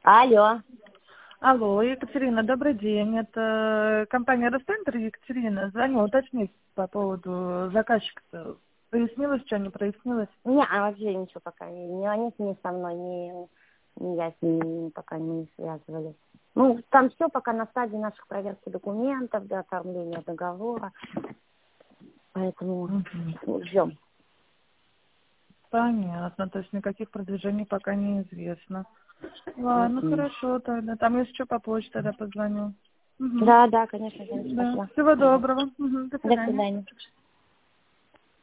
Алло. Алло, Екатерина, добрый день. Это компания Ростендер, Екатерина. Звоню уточнить по поводу заказчика. Прояснилось, что не прояснилось? Не, вообще ничего пока. Ни они с ней со мной, ни я с ними пока не связывались. Ну, там все пока на стадии наших проверки документов, до оформления договора. Поэтому ждем. Понятно, то есть никаких продвижений пока неизвестно. Ладно, хорошо тогда. Там если что, по почте тогда позвоню. Да, конечно, Да. спасибо. Всего доброго. До До свидания. свидания.